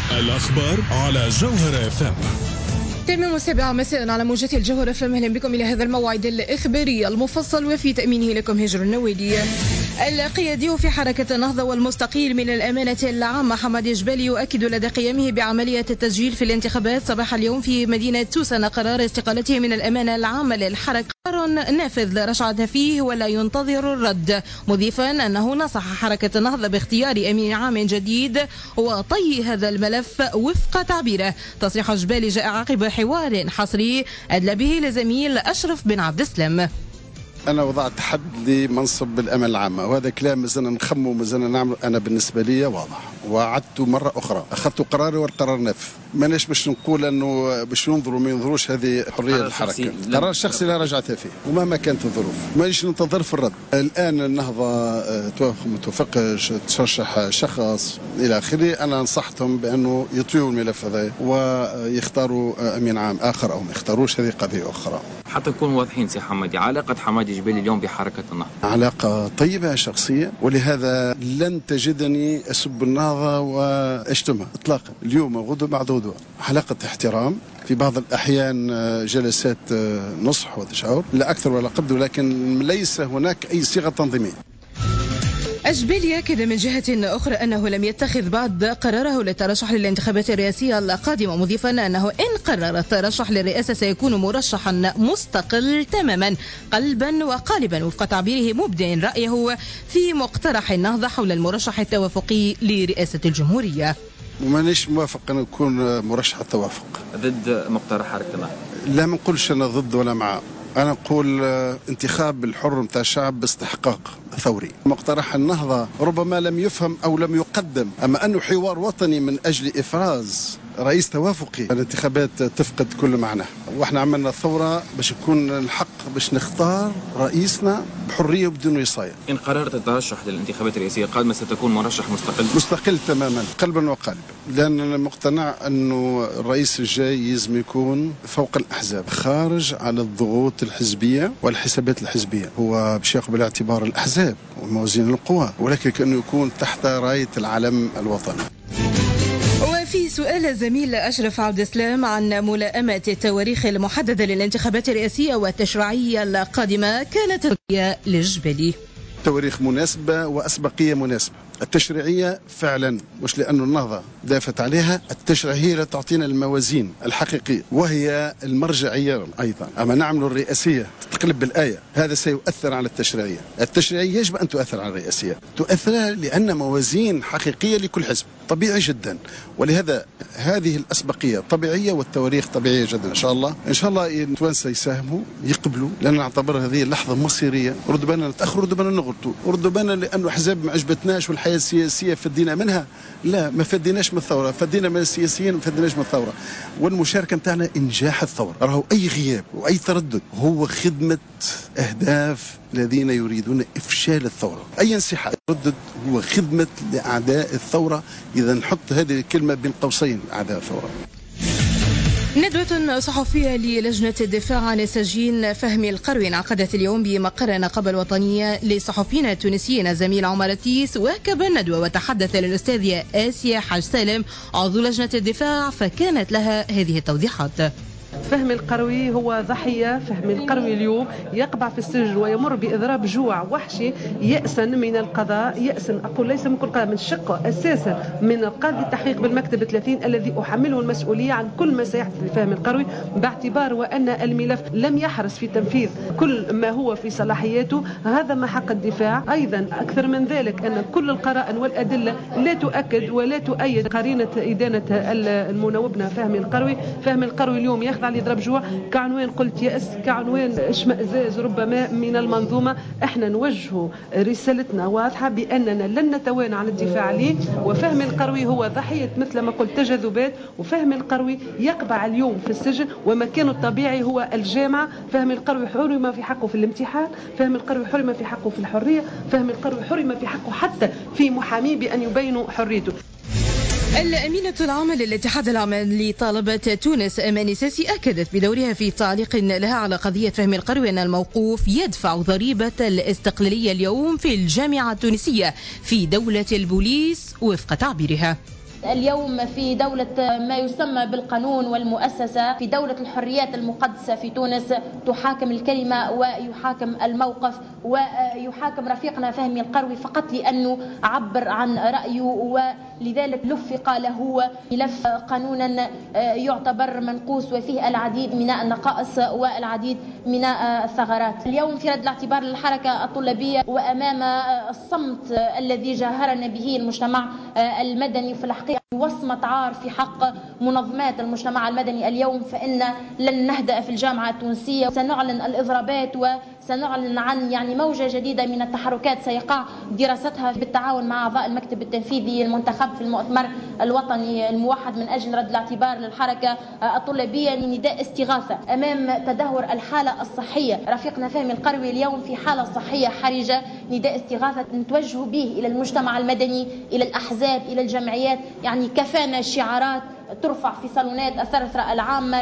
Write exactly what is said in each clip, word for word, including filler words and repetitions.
الأخبار على جوهر اف ام. تمام السابعة مساء على موجة الجوهر اف ام. اهلا بكم إلى هذا الموعد الإخباري المفصل وفي تأمينه لكم هجر النويدي. القيادي في حركة النهضة والمستقيل من الأمانة العامة حمادي جبالي يؤكد لدى قيامه بعملية التسجيل في الانتخابات صباح اليوم في مدينة توسن قرار استقالته من الأمانة العامة للحركة قرار نافذ رشعت فيه ولا ينتظر الرد، مضيفا أنه نصح حركة النهضة باختيار أمين عام جديد وطي هذا الملف وفق تعبيره. تصريح جبالي جاء عقب حوار حصري أدلى به لزميل أشرف بن عبد السلام. أنا وضعت حد لمنصب بالأمانة العامة، وهذا كلام مازلنا نخمو مازلنا نعمل. أنا بالنسبة لي واضح، وعدت مرة أخرى أخذت قراري والقرار نافذ. ماناش باش نقول أنه باش ينظروا ما ينظروش، هذه حرية الحركة، قرار شخصي لا رجعت فيه ومهما كانت الظروف. مانيش ننتظر في الرد. الآن النهضة متوافق ترشح شخص إلى آخره. أنا نصحتهم بأنه يطويوا الملف هذا ويختاروا أمين عام آخر أو ما يختاروش، هذه قضية أخرى. حتى نكون واضحين سي حمادي، علاقة حمادي جبالي اليوم بحركة النهضة علاقة طيبة شخصية، ولهذا لن تجدني أسب النهضة وأشتمها إطلاقا. اليوم غدوة بعد غدوة علاقة احترام، في بعض الأحيان جلسات نصح وتشاور لا أكثر ولا أقل، ولكن ليس هناك أي صيغة تنظيمية. جبالي يأكد من جهة أخرى أنه لم يتخذ بعد قراره للترشح للانتخابات الرئاسية القادمة، مضيفا أنه إن قرر الترشح للرئاسة سيكون مرشحا مستقل تماما قلبا وقالبا، وفق تعبيره مبدئ رأيه في مقترح النهضة حول المرشح التوافقي لرئاسة الجمهورية. ومانيش موافق أن أكون مرشح التوافق. ضد مقترح حركة النهضة؟ لا، ما نقولش أنا ضد ولا مع. أنا أقول انتخاب الحر متاع الشعب باستحقاق ثوري. مقترح النهضة ربما لم يفهم أو لم يقدم، أما أنه حوار وطني من أجل إفراز رئيس توافقي، الانتخابات تفقد كل معنى. وإحنا عملنا ثورة باش يكون الحق باش نختار رئيسنا بحرية وبدون وصاية. إن قررت الترشح للانتخابات الرئاسية القادمة ستكون مرشح مستقل؟ مستقل تماما قلبا وقالبا، لأن أنا مقتنع أنه الرئيس الجاي يزم يكون فوق الأحزاب، خارج على الضغوط الحزبية والحسابات الحزبية. هو باش ياخذ بالاعتبار الأحزاب وموازين القوى، ولكن كأنه يكون تحت راية العلم الوطني. وفي سؤال الزميل أشرف عبد السلام عن ملائمة التواريخ المحددة للانتخابات الرئاسية والتشريعية القادمة، كانت الرؤية للجبلي. تواريخ مناسبة وأسبقية مناسبة. التشريعية فعلا مش لأنه النهضة دافت عليها، التشريعية هي اللي تعطينا الموازين الحقيقية وهي المرجعية أيضا. أما نعمل الرئاسية تقلب بالآية، هذا سيؤثر على التشريعية. التشريعية يجب أن تؤثر على الرئاسية، تؤثر لأن موازين حقيقية لكل حزب، طبيعي جدا. ولهذا هذه الأسبقية طبيعية والتواريخ طبيعية جدا. إن شاء الله إن شاء الله التوانسة يساهموا يقبلوا، لأن نعتبر هذه اللحظة مصيرية. ردوا بالنا نتأخروا، ردوا بالنا نغلطوا، ردوا بالنا لأنه أحزاب ما عجبتناش والحياة السياسية فدينا منها. لا، ما فديناش من الثورة، فدينا من السياسيين، ما فديناش من الثورة. والمشاركة نتاعنا إنجاح الثورة. راهو أي غياب وأي تردد هو خدمة أهداف الذين يريدون إفشال الثورة. أي انسحاب تردد هو خدمة لأعداء الثورة. إذا نحط هذه الكلمة بين قوسين، أعداء الثورة. ندوة صحفية للجنة الدفاع عن السجين فهمي القروي انعقدت اليوم بمقر النقابة الوطنية للصحفيين التونسيين الزميل عمر التيس. واكب الندوة وتحدث للأستاذة آسيا حاج سالم عضو لجنة الدفاع، فكانت لها هذه التوضيحات. فهمي القروي هو ضحية. فهمي القروي اليوم يقبع في السجن ويمر بإضراب جوع وحشي يأسا من القضاء، يأسا أقول ليس من كل قضاء، من شقه أساسا من القاضي التحقيق بالمكتب ثلاثين الذي أحمله المسؤولية عن كل ما سيحدث لفهمي القروي، باعتبار وأن الملف لم يحرص في تنفيذ كل ما هو في صلاحياته. هذا ما حق الدفاع. أيضا أكثر من ذلك أن كل القرائن والأدلة لا تؤكد ولا تؤيد قرينة إدانة المنوبنا فهمي القروي. فهمي القروي اليوم يخضع على يضرب جوع، كعنوان قلت يأس، كعنوان اشمئزاز ربما من المنظومة. احنا نوجه رسالتنا واضحة بأننا لن نتوانى عن الدفاع عليه. وفهمي القروي هو ضحية مثل ما قلت تجاذبات، وفهمي القروي يقبع اليوم في السجن ومكانه الطبيعي هو الجامعة. فهمي القروي حرم في حقه في الامتحان، فهمي القروي حرم في حقه في الحرية، فهمي القروي حرم في حقه حتى في محامي بأن يبينوا حريته. الأمينة العامة للاتحاد العام لطلبة تونس أماني ساسي أكدت بدورها في تعليق لها على قضية فهمي القروي أن الموقوف يدفع ضريبة الاستقلالية اليوم في الجامعة التونسية في دولة البوليس وفق تعبيرها. اليوم في دولة ما يسمى بالقانون والمؤسسة، في دولة الحريات المقدسة في تونس، تحاكم الكلمة ويحاكم الموقف ويحاكم رفيقنا فهمي القروي فقط لأنه عبر عن رأيه، ولذلك لفق له ملف قانونا يعتبر منقوص وفيه العديد من النقائص والعديد من الثغرات. اليوم في رد الاعتبار للحركة الطلابية وأمام الصمت الذي جاهرنا به المجتمع المدني في الحقيقة وصمة عار في حق منظمات المجتمع المدني اليوم، فإن لن نهدأ في الجامعة التونسية، سنعلن الإضرابات وسنعلن عن يعني موجة جديدة من التحركات سيقع دراستها بالتعاون مع أعضاء المكتب التنفيذي المنتخب في المؤتمر الوطني الموحد من أجل رد الاعتبار للحركة الطلابية لنداء استغاثة أمام تدهور الحالة الصحية. رفيقنا فهمي القروي اليوم في حالة صحية حرجة، نداء استغاثة نتوجه به إلى المجتمع المدني، إلى الأحزاب، إلى الجمعيات، يعني كفانا شعارات ترفع في صالونات الثرثرة العامة.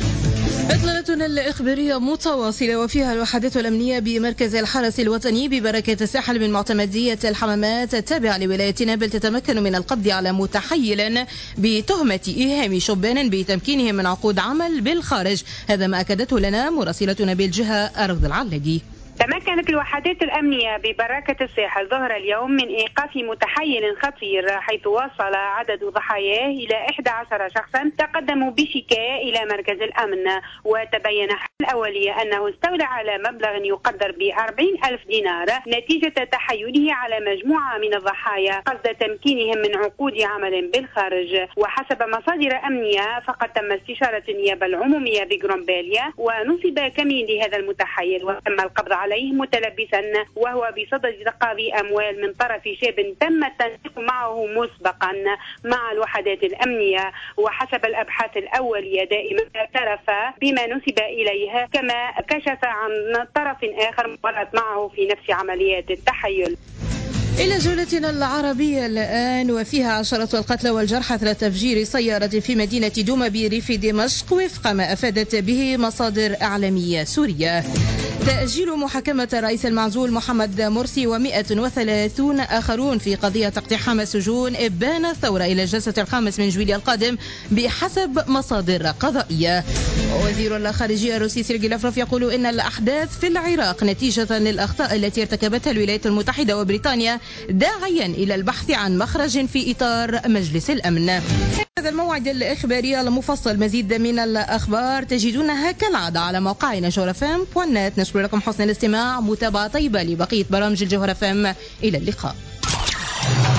إطلالتنا الإخبارية متواصلة وفيها الوحدات الأمنية بمركز الحرس الوطني ببركة الساحل من معتمدية الحمامات التابعة لولاية نابل تتمكن من القبض على متحيل بتهمة إيهام شبان بتمكينه من عقود عمل بالخارج. هذا ما أكدته لنا مراسلتنا بالجهة أرض العلاقي. تمكنت الوحدات الأمنية ببركة الساحل ظهر اليوم من إيقاف متحيل خطير، حيث وصل عدد ضحاياه إلى إحدى عشرة شخصا تقدموا بشكاية إلى مركز الأمن. وتبين الأولية أنه استولى على مبلغ يقدر بأربعين ألف دينار نتيجة تحيله على مجموعة من الضحايا قصد تمكينهم من عقود عمل بالخارج. وحسب مصادر أمنية فقد تم استشارة النيابة العمومية بجرومباليا ونصب كمين لهذا المتحيل وتم القبض عليه متلبسا وهو بصدد تقاضي أموال من طرف شاب تم التنسيق معه مسبقا مع الوحدات الأمنية. وحسب الأبحاث الأولية دائما اعترف بما نسب إليه، كما كشف عن طرف آخر مرت معه في نفس عمليات التحيل. إلى جولتنا العربية الآن وفيها عشرة القتلى والجرحى أثر تفجير سيارة في مدينة دوما بريف دمشق وفق ما أفادت به مصادر إعلامية سورية. تأجيل محاكمة الرئيس المعزول محمد مرسي ومئة وثلاثون آخرون في قضية اقتحام سجون إبان الثورة إلى الجلسة الخامس من جويلية القادم بحسب مصادر قضائية. وزير الخارجية الروسي سيرجي لافروف يقول إن الأحداث في العراق نتيجة للأخطاء التي ارتكبتها الولايات المتحدة وبريطانيا، داعيا إلى البحث عن مخرج في إطار مجلس الأمن. هذا الموعد الإخباري المفصل مزيد من الأخبار تجدونها كالعادة على موقعنا جوهر اف ام دوت نت. نشكر لكم حسن الاستماع، متابعة طيبة لبقية برامج الجوهر اف ام. إلى اللقاء.